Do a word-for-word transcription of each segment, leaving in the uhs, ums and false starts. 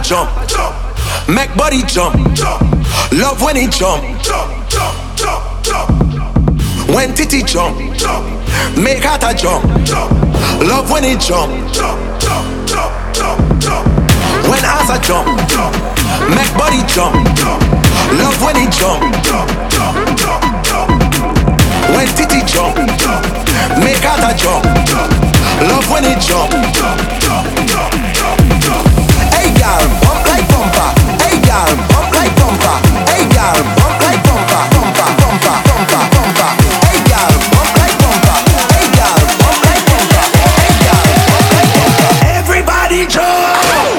jump, make body jump. Love when he jump, when titty jump, make heart a jump. Love when he jump, when ass a jump, make body jump. Love when he jump, when titty jump, make heart a jump. Love when he jump. Hey girl, bump like bumper. Hey girl, bump like bumper. Hey girl, bump like bumper. Bumper, bumper, bumper, bumper. Hey girl, bump like bumper. Hey girl, bump like bumper. Hey girl, bump like bumper. Everybody jump.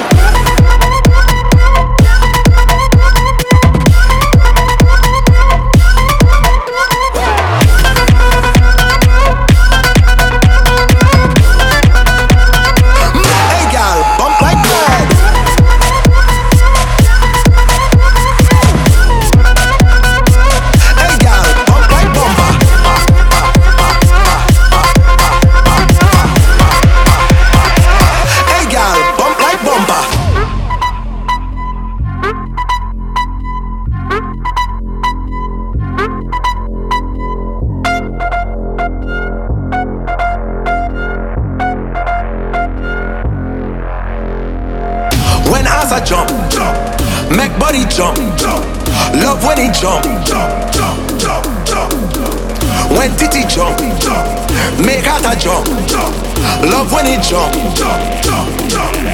When ass a jump, make body jump. Love when he jump, when titty jump, make heart a jump. Love when he jump.